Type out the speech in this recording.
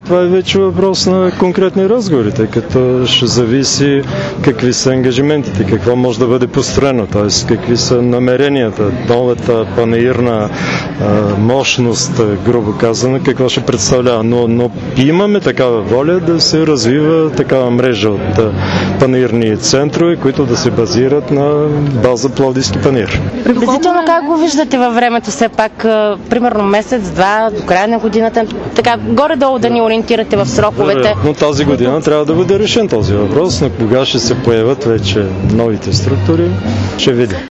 Това е вече въпрос на конкретни разговори, тъй като ще зависи какви са ангажиментите, какво може да бъде построено, т.е. какви са намеренията, новата панаирна мощност, грубо казано, какво ще представлява. Но имаме такава воля да се развива такава мрежа от панаирни центрове, които да се базират на база Пловдивски панаир. Приблизително как го виждате във времето, все пак, примерно месец-два, до края на годината, така горе-долу да ни ориентирате в сроковете? Но тази година трябва да бъде решен този въпрос, но кога ще се появят вече новите структури, ще видим.